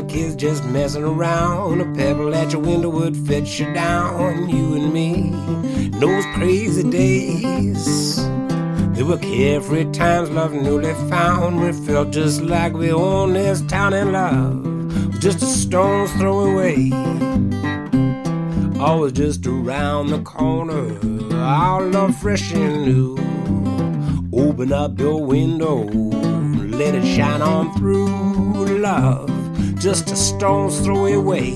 kids just messing around. A pebble at your window would fetch you down. You and me, in those crazy days, they were carefree times, love newly found. We felt just like we owned this town, and love was just a stone's throw away. Always just around the corner, our love fresh and new. Open up your window, let it shine on through. Love, just a stone's throw away.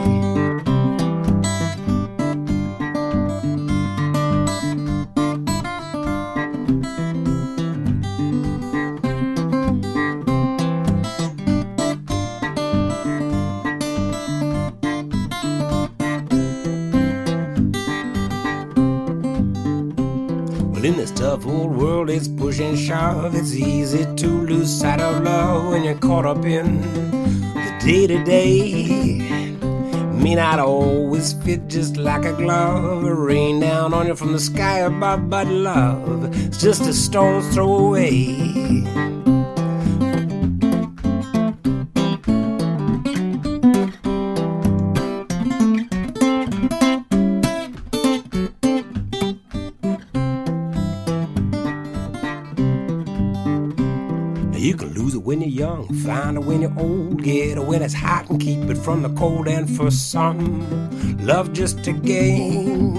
In this tough old world, it's push and shove. It's easy to lose sight of love when you're caught up in the day-to-day. May not always fit just like a glove, or rain down on you from the sky above, but love, it's just a stone's throw away. You can lose it when you're young, find it when you're old, get it when it's hot and keep it from the cold. And for some, love just a game.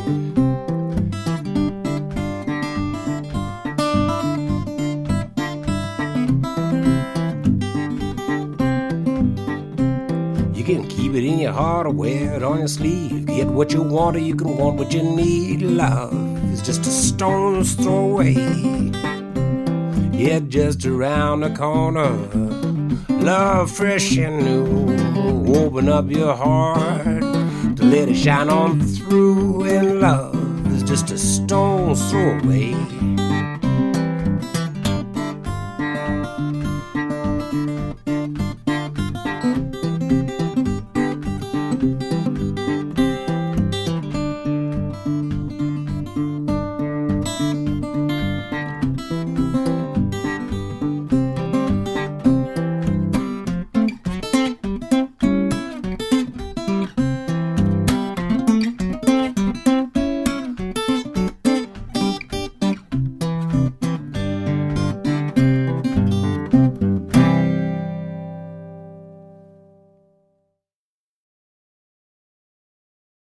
You can keep it in your heart or wear it on your sleeve. Get what you want or you can want what you need. Love is just a stone's throw away. Yeah, just around the corner, love fresh and new. Open up your heart to let it shine on through. And love is just a stone's throw away.